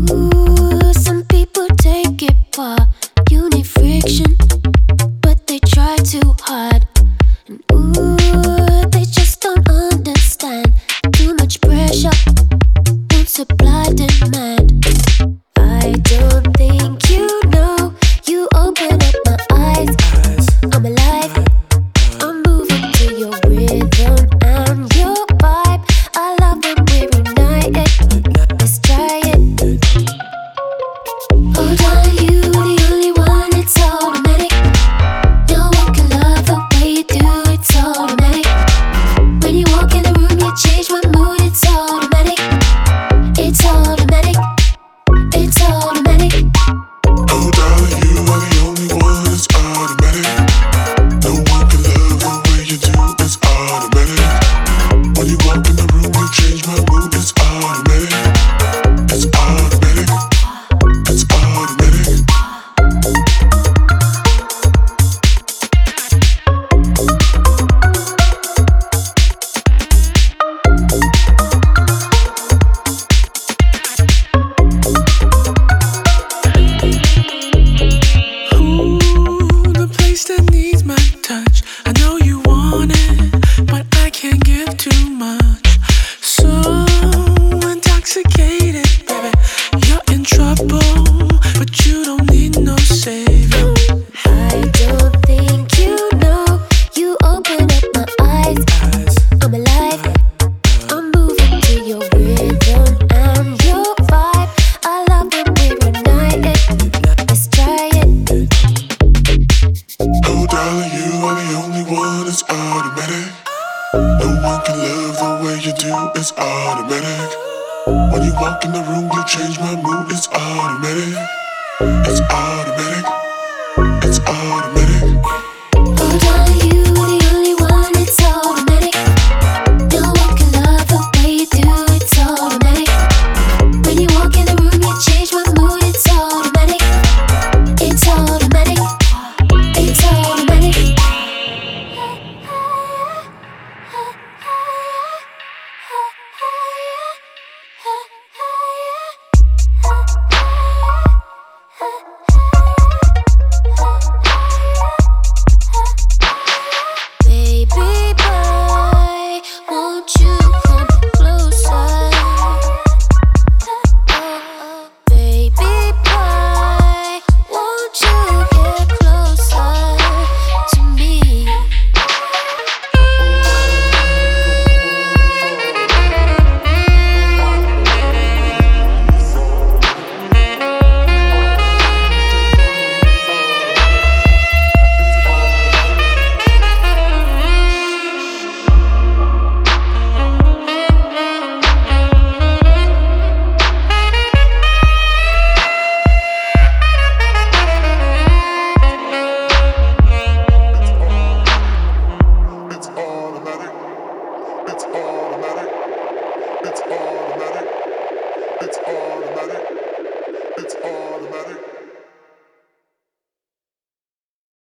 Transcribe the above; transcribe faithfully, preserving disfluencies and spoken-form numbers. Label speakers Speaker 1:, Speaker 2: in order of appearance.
Speaker 1: Ooh, some people take it far. You need friction, but they try too hard. And ooh, they just don't understand. Too much pressure, won't supply demand. I don't think you know. You open up my eyes. I'm alive. I'm moving to your rhythm and your vibe. I love when we're united. Let's try it. Oh, darling, you the only one. It's automatic. No one can love the way you do. It's automatic. When you walk in the room, you change my mood. It's automatic. It's automatic. It's automatic.
Speaker 2: Oh, darling, you are the only one. It's automatic. No one can love the way you do. It's automatic. When you walk in the room, you change my mood. It's automatic. It's automatic. It's automatic.
Speaker 3: Ooh, the place that needs my touch. I know you want it, but I can't give too much. So intoxicated, baby, you're in trouble, but you don't need no savior.
Speaker 1: I don't think you know. You open up my eyes. I'm alive. I'm moving to your rhythm and your vibe. I love when we're united. Let's try it.
Speaker 2: Oh, darling, you are the only one. It's automatic. No one can love the way you do. It's automatic. When you walk in the room, you change my mood. It's automatic. It's automatic. It's automatic.